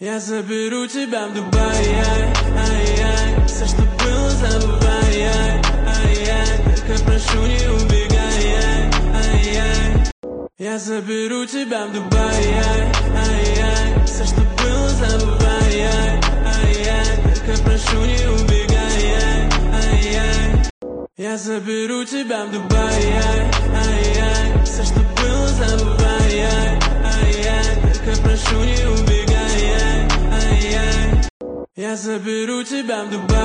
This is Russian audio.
Я заберу тебя в Дубай, ай-яй. Все, что было, забывай, ай-яй. Только прошу, не убегай, ай-яй. Я заберу тебя в Дубай, ай-яй. Все, что было, забывай, ай-яй. Только прошу, не убегай, ай-яй. Я заберу тебя в Дубай, ай-яй. Все, что было, забывай, ай-яй. Только прошу, не убегай, ай-яй. Я заберу тебя в Дубай.